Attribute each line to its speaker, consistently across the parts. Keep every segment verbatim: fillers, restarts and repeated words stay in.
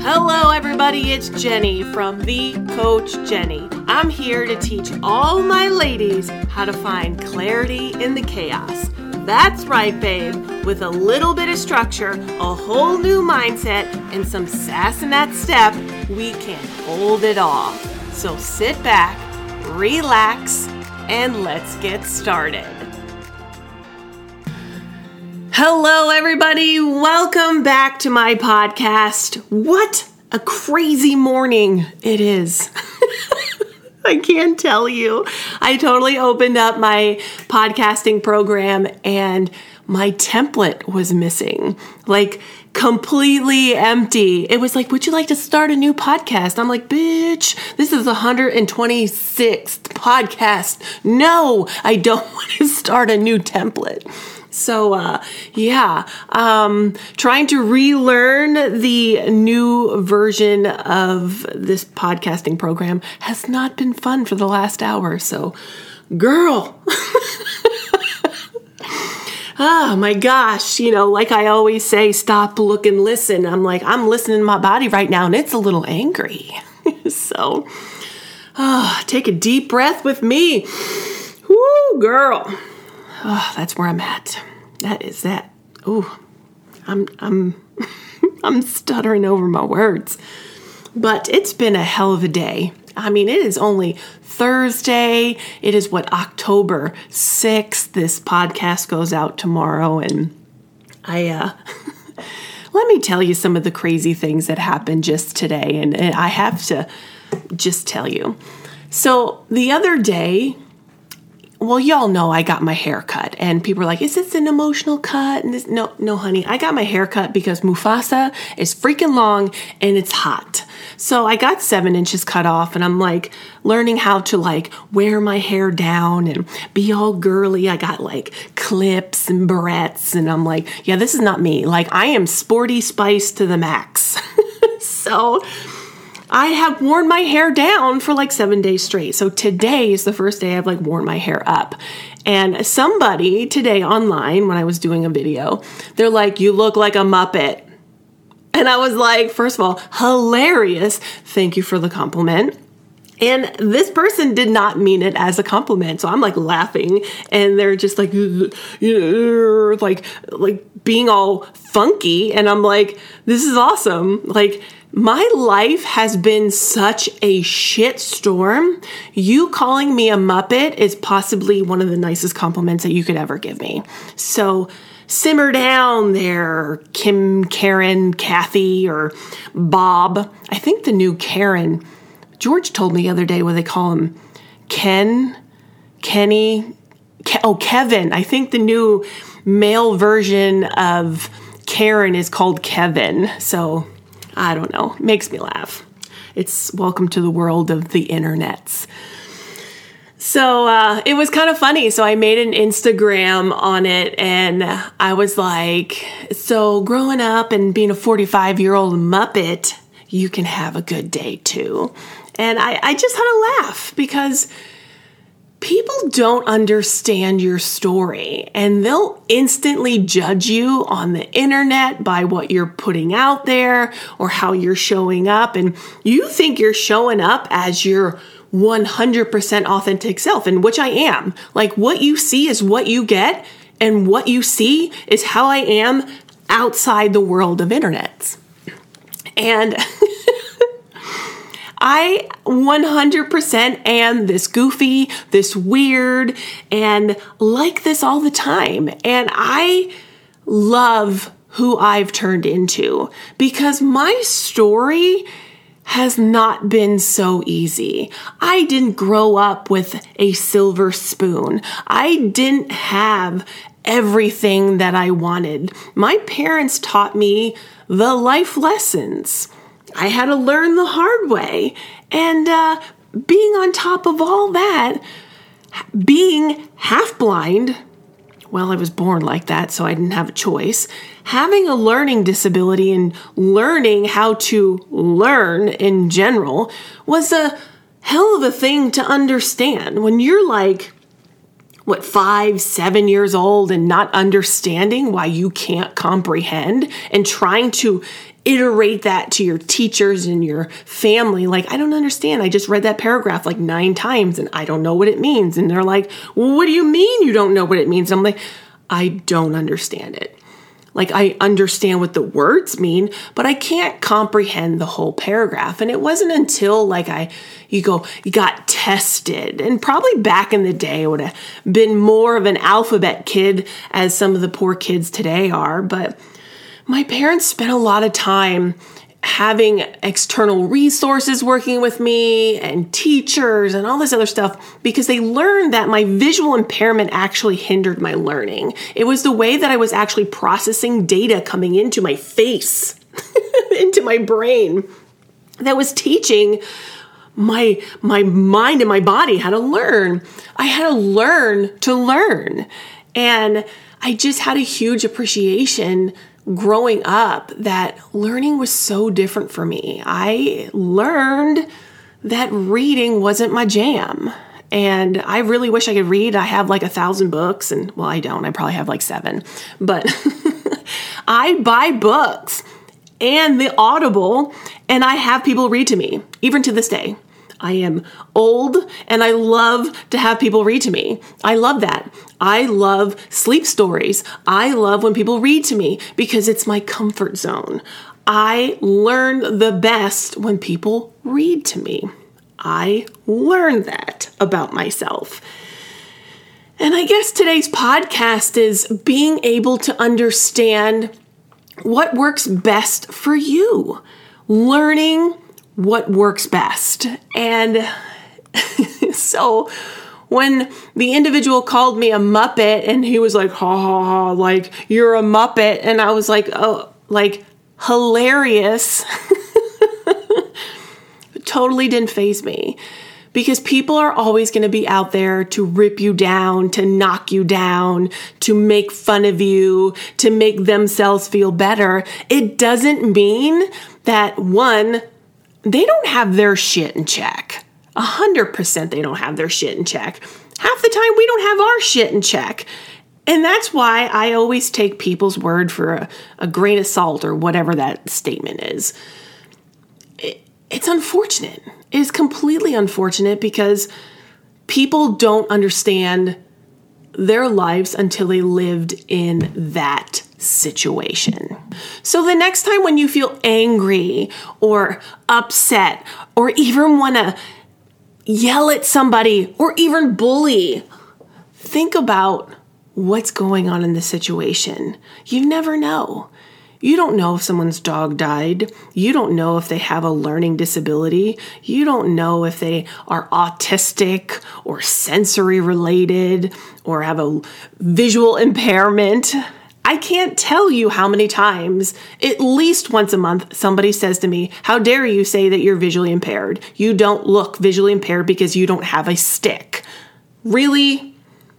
Speaker 1: Hello everybody, it's Jenny from The Coach Jenny. I'm here to teach all my ladies how to find clarity in the chaos. That's right, babe. With a little bit of structure, a whole new mindset, and some sass in that step, we can hold it all. So sit back, relax, and let's get started. Hello, everybody. Welcome back to my podcast. What a crazy morning it is. I can't tell you. I totally opened up my podcasting program and my template was missing. Like, completely empty. It was like, would you like to start a new podcast? I'm like, bitch, this is the one hundred twenty-sixth podcast. No, I don't want to start a new template. So, uh, yeah, um, trying to relearn the new version of this podcasting program has not been fun for the last hour. So, girl, oh my gosh, you know, like I always say, stop, look, and listen. I'm like, I'm listening to my body right now, and it's a little angry. So, oh, take a deep breath with me. Woo, girl. Oh, that's where I'm at. That is that. Oh, I'm I'm I'm stuttering over my words. But it's been a hell of a day. I mean, it is only Thursday. It is what, October sixth. This podcast goes out tomorrow, and I uh let me tell you some of the crazy things that happened just today, and, and I have to just tell you. So the other day, well, y'all know I got my hair cut, and people are like, is this an emotional cut? And this, no, no, honey, I got my hair cut because Mufasa is freaking long and it's hot. So I got seven inches cut off, and I'm like learning how to like wear my hair down and be all girly. I got like clips and barrettes, and I'm like, yeah, this is not me. Like, I am sporty spice to the max. So I have worn my hair down for like seven days straight. So today is the first day I've like worn my hair up. And somebody today online, when I was doing a video, they're like, you look like a Muppet. And I was like, first of all, hilarious. Thank you for the compliment. And this person did not mean it as a compliment. So I'm like laughing, and they're just like, like, like being all funky. And I'm like, this is awesome. Like, my life has been such a shit storm. You calling me a Muppet is possibly one of the nicest compliments that you could ever give me. So simmer down there, Kim, Karen, Kathy, or Bob. I think the new Karen, George told me the other day what they call him, Ken, Kenny, Ke- oh, Kevin. I think the new male version of Karen is called Kevin. So I don't know. Makes me laugh. It's welcome to the world of the internets. So uh, it was kind of funny. So I made an Instagram on it, and I was like, so growing up and being a forty-five-year-old Muppet, you can have a good day too. And I, I just had a laugh because people don't understand your story, and they'll instantly judge you on the internet by what you're putting out there or how you're showing up. And you think you're showing up as your one hundred percent authentic self, and which I am. Like, what you see is what you get, and what you see is how I am outside the world of internets. And I one hundred percent am this goofy, this weird, and like this all the time. And I love who I've turned into because my story has not been so easy. I didn't grow up with a silver spoon. I didn't have everything that I wanted. My parents taught me the life lessons. I had to learn the hard way. And uh, being on top of all that, being half blind, well, I was born like that, so I didn't have a choice. Having a learning disability and learning how to learn in general was a hell of a thing to understand. When you're like what, five, seven years old and not understanding why you can't comprehend and trying to iterate that to your teachers and your family. Like, I don't understand. I just read that paragraph like nine times and I don't know what it means. And they're like, well, what do you mean you don't know what it means? And I'm like, I don't understand it. Like, I understand what the words mean, but I can't comprehend the whole paragraph. And it wasn't until like I, you go, you got tested. And probably back in the day I would have been more of an alphabet kid as some of the poor kids today are. But my parents spent a lot of time having external resources working with me and teachers and all this other stuff because they learned that my visual impairment actually hindered my learning. It was the way that I was actually processing data coming into my face, into my brain, that was teaching my my mind and my body how to learn. I had to learn to learn. And I just had a huge appreciation growing up that learning was so different for me. I learned that reading wasn't my jam. And I really wish I could read. I have like a thousand books and well, I don't, I probably have like seven, but I buy books and the Audible and I have people read to me, even to this day. I am old and I love to have people read to me. I love that. I love sleep stories. I love when people read to me because it's my comfort zone. I learn the best when people read to me. I learned that about myself. And I guess today's podcast is being able to understand what works best for you. Learning what works best. And so when the individual called me a Muppet and he was like, ha ha ha, like, you're a Muppet. And I was like, oh, like, hilarious. Totally didn't faze me because people are always going to be out there to rip you down, to knock you down, to make fun of you, to make themselves feel better. It doesn't mean that, one, they don't have their shit in check. A hundred percent they don't have their shit in check. Half the time we don't have our shit in check. And that's why I always take people's word for a, a grain of salt or whatever that statement is. It, it's unfortunate. It is completely unfortunate because people don't understand their lives until they lived in that situation. So the next time when you feel angry or upset or even want to yell at somebody or even bully, think about what's going on in the situation. You never know. You don't know if someone's dog died. You don't know if they have a learning disability. You don't know if they are autistic or sensory related or have a visual impairment. I can't tell you how many times, at least once a month, somebody says to me, how dare you say that you're visually impaired? You don't look visually impaired because you don't have a stick. Really?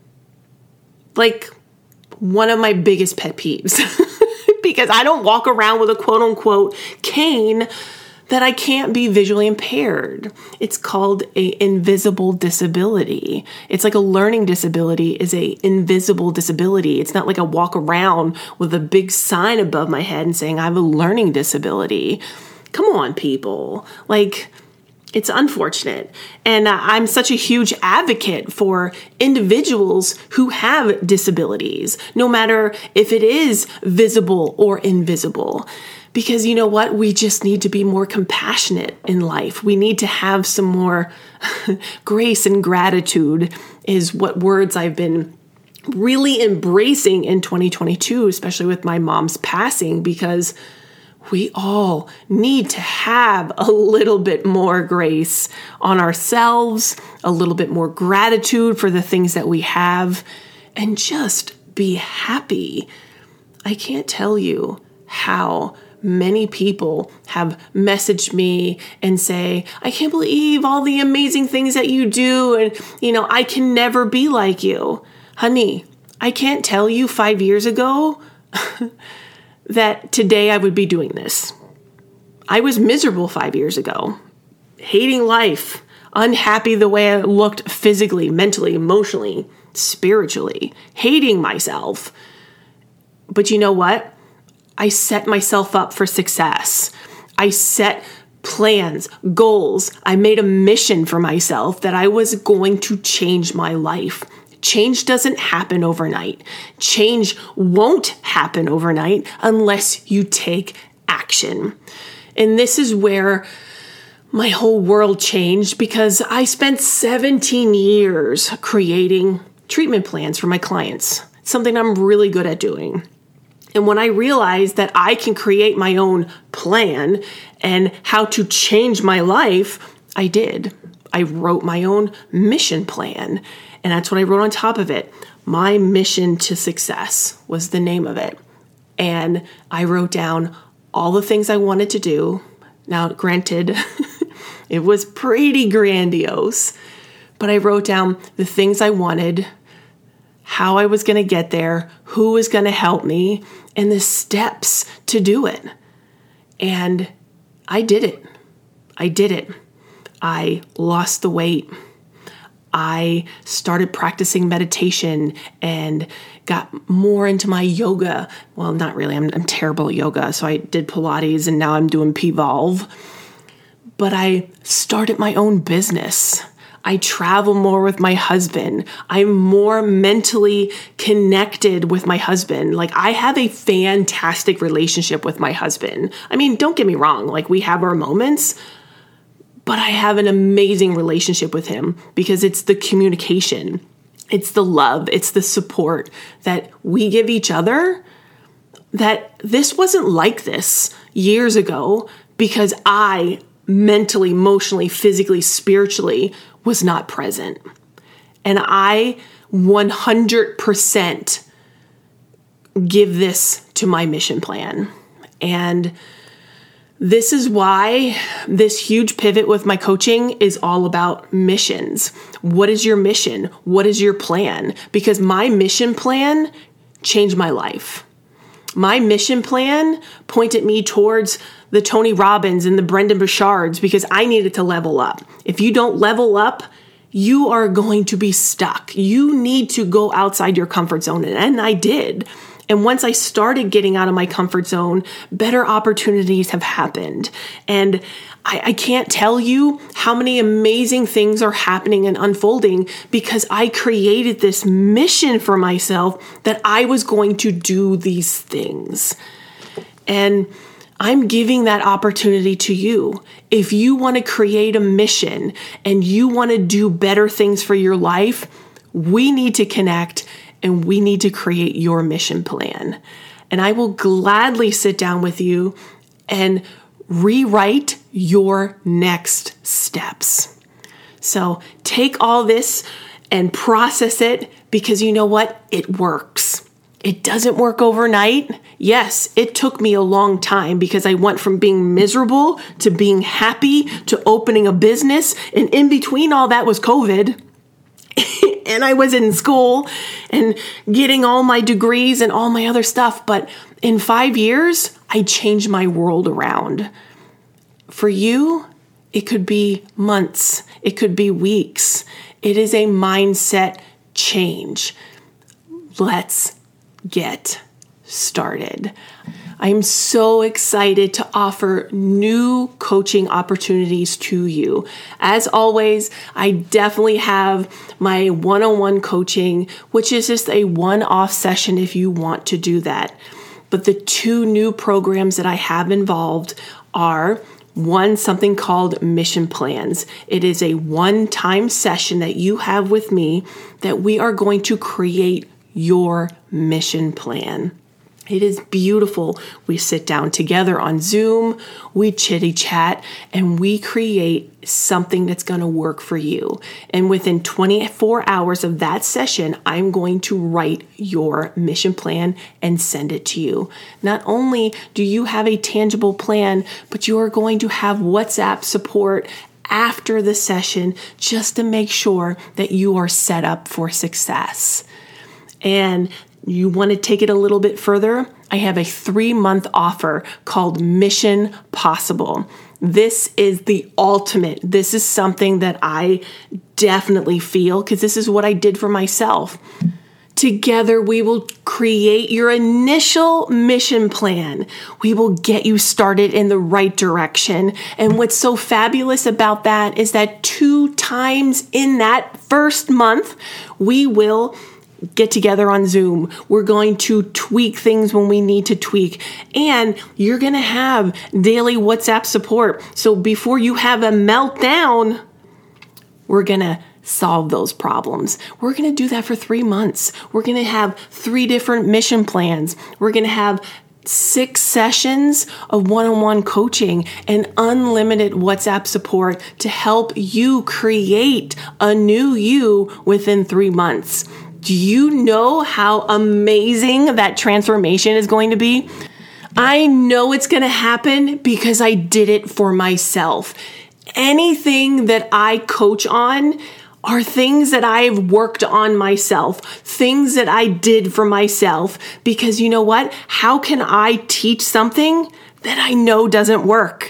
Speaker 1: Like, one of my biggest pet peeves. Because I don't walk around with a quote unquote cane that I can't be visually impaired. It's called a invisible disability. It's like a learning disability is a invisible disability. It's not like I walk around with a big sign above my head and saying I have a learning disability. Come on, people. Like, it's unfortunate. And uh, I'm such a huge advocate for individuals who have disabilities, no matter if it is visible or invisible. Because you know what? We just need to be more compassionate in life. We need to have some more grace and gratitude is what words I've been really embracing in twenty twenty-two, especially with my mom's passing, because we all need to have a little bit more grace on ourselves, a little bit more gratitude for the things that we have, and just be happy. I can't tell you how many people have messaged me and say, I can't believe all the amazing things that you do. And, you know, I can never be like you. Honey, I can't tell you five years ago that today I would be doing this. I was miserable five years ago, hating life, unhappy the way I looked physically, mentally, emotionally, spiritually, hating myself. But you know what? I set myself up for success. I set plans, goals. I made a mission for myself that I was going to change my life. Change doesn't happen overnight. Change won't happen overnight unless you take action. And this is where my whole world changed, because I spent seventeen years creating treatment plans for my clients. It's something I'm really good at doing. And when I realized that I can create my own plan and how to change my life, I did. I wrote my own mission plan. And that's what I wrote on top of it. My Mission to Success was the name of it. And I wrote down all the things I wanted to do. Now, granted, it was pretty grandiose, but I wrote down the things I wanted, how I was going to get there, who was going to help me, and the steps to do it. And I did it. I did it. I lost the weight. I started practicing meditation and got more into my yoga. Well, not really. I'm, I'm terrible at yoga. So I did Pilates and now I'm doing P-Volve. But I started my own business. I travel more with my husband. I'm more mentally connected with my husband. Like, I have a fantastic relationship with my husband. I mean, don't get me wrong. Like, we have our moments, but I have an amazing relationship with him because it's the communication, it's the love, it's the support that we give each other. That this wasn't like this years ago because I mentally, emotionally, physically, spiritually was not present. And I one hundred percent give this to my mission plan. And this is why this huge pivot with my coaching is all about missions. What is your mission? What is your plan? Because my mission plan changed my life. My mission plan pointed me towards the Tony Robbins and the Brendon Burchards because I needed to level up. If you don't level up, you are going to be stuck. You need to go outside your comfort zone. And I did. And once I started getting out of my comfort zone, better opportunities have happened. And I, I can't tell you how many amazing things are happening and unfolding because I created this mission for myself that I was going to do these things. And I'm giving that opportunity to you. If you want to create a mission and you want to do better things for your life, we need to connect and we need to create your mission plan. And I will gladly sit down with you and rewrite your next steps. So take all this and process it because you know what? It works. It doesn't work overnight. Yes, it took me a long time because I went from being miserable to being happy to opening a business. And in between all that was COVID. And I was in school and getting all my degrees and all my other stuff. But in five years, I changed my world around. For you, it could be months. It could be weeks. It is a mindset change. Let's get started. I'm so excited to offer new coaching opportunities to you. As always, I definitely have my one-on-one coaching, which is just a one-off session if you want to do that. But the two new programs that I have involved are one, something called Mission Plans. It is a one-time session that you have with me that we are going to create your mission plan. It is beautiful. We sit down together on Zoom, we chitty chat, and we create something that's going to work for you. And within twenty-four hours of that session, I'm going to write your mission plan and send it to you. Not only do you have a tangible plan, but you are going to have WhatsApp support after the session just to make sure that you are set up for success. And You want to take it a little bit further? I have a three-month offer called Mission Possible. This is the ultimate. This is something that I definitely feel because this is what I did for myself. Together, we will create your initial mission plan. We will get you started in the right direction. And what's so fabulous about that is that two times in that first month, we will get together on Zoom. We're going to tweak things when we need to tweak. And you're going to have daily WhatsApp support. So before you have a meltdown, we're going to solve those problems. We're going to do that for three months. We're going to have three different mission plans. We're going to have six sessions of one-on-one coaching and unlimited WhatsApp support to help you create a new you within three months. Do you know how amazing that transformation is going to be? I know it's going to happen because I did it for myself. Anything that I coach on are things that I've worked on myself, things that I did for myself, because you know what? How can I teach something that I know doesn't work?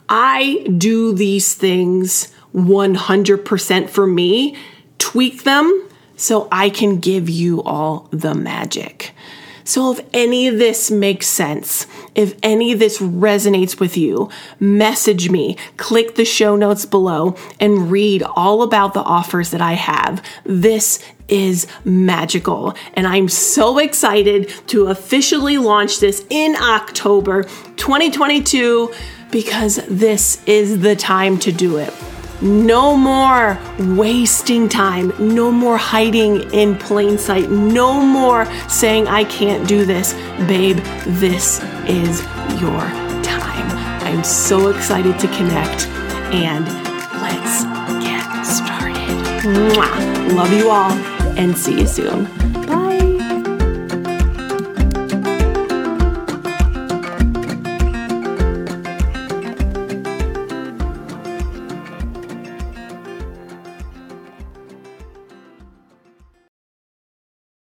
Speaker 1: I do these things one hundred percent for me, tweak them so I can give you all the magic. So if any of this makes sense, if any of this resonates with you, message me, click the show notes below and read all about the offers that I have. This is magical. And I'm so excited to officially launch this in October twenty twenty-two because this is the time to do it. No more wasting time. No more hiding in plain sight. No more saying, I can't do this. Babe, this is your time. I'm so excited to connect and let's get started. Mwah. Love you all and see you soon.